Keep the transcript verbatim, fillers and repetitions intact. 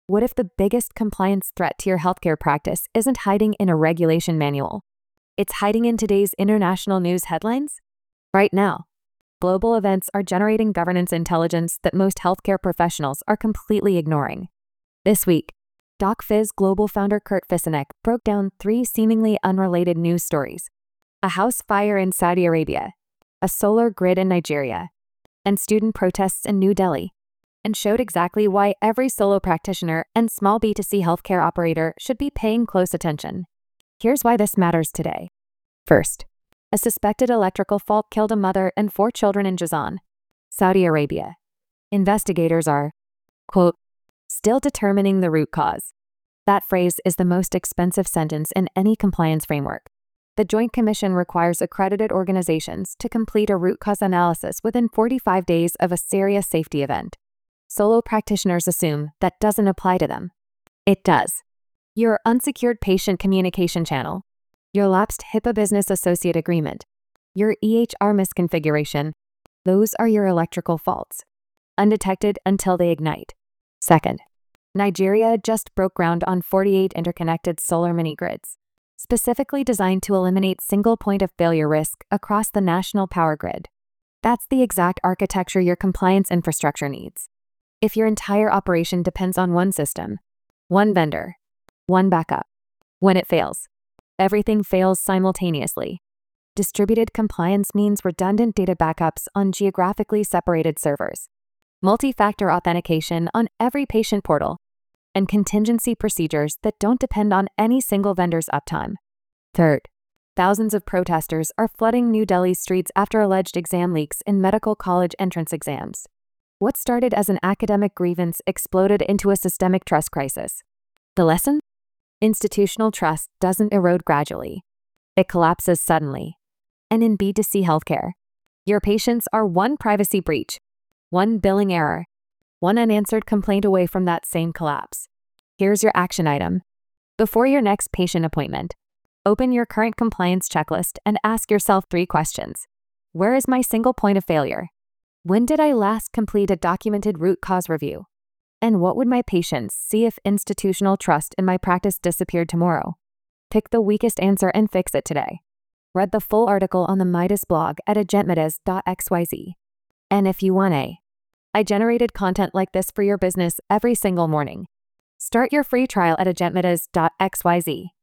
What if the biggest compliance threat to your healthcare practice isn't hiding in a regulation manual? It's hiding in today's international news headlines? Right now, global events are generating governance intelligence that most healthcare professionals are completely ignoring. This week, DocFizz Global founder Kurt Fisanek broke down three seemingly unrelated news stories: a house fire in Saudi Arabia, a solar grid in Nigeria, and student protests in New Delhi, and showed exactly why every solo practitioner and small B two C healthcare operator should be paying close attention. Here's why this matters today. First, a suspected electrical fault killed a mother and four children in Jazan, Saudi Arabia. Investigators are, quote, still determining the root cause. That phrase is the most expensive sentence in any compliance framework. The Joint Commission requires accredited organizations to complete a root cause analysis within forty-five days of a serious safety event. Solo practitioners assume that doesn't apply to them. It does. Your unsecured patient communication channel, your lapsed HIPAA business associate agreement, your E H R misconfiguration, those are your electrical faults, undetected until they ignite. Second, Nigeria just broke ground on forty-eight interconnected solar mini-grids, specifically designed to eliminate single point of failure risk across the national power grid. That's the exact architecture your compliance infrastructure needs. If your entire operation depends on one system, one vendor, one backup, when it fails, everything fails simultaneously. Distributed compliance means redundant data backups on geographically separated servers, multi-factor authentication on every patient portal, and contingency procedures that don't depend on any single vendor's uptime. Third, thousands of protesters are flooding New Delhi's streets after alleged exam leaks in medical college entrance exams. What started as an academic grievance exploded into a systemic trust crisis. The lesson? Institutional trust doesn't erode gradually. It collapses suddenly. And in B two C healthcare, your patients are one privacy breach, one billing error, one unanswered complaint away from that same collapse. Here's your action item. Before your next patient appointment, open your current compliance checklist and ask yourself three questions. Where is my single point of failure? When did I last complete a documented root cause review? And what would my patients see if institutional trust in my practice disappeared tomorrow? Pick the weakest answer and fix it today. Read the full article on the Midas blog at agentmidas dot x y z. And if you want a, I generated content like this for your business every single morning. Start your free trial at agentmidas dot x y z.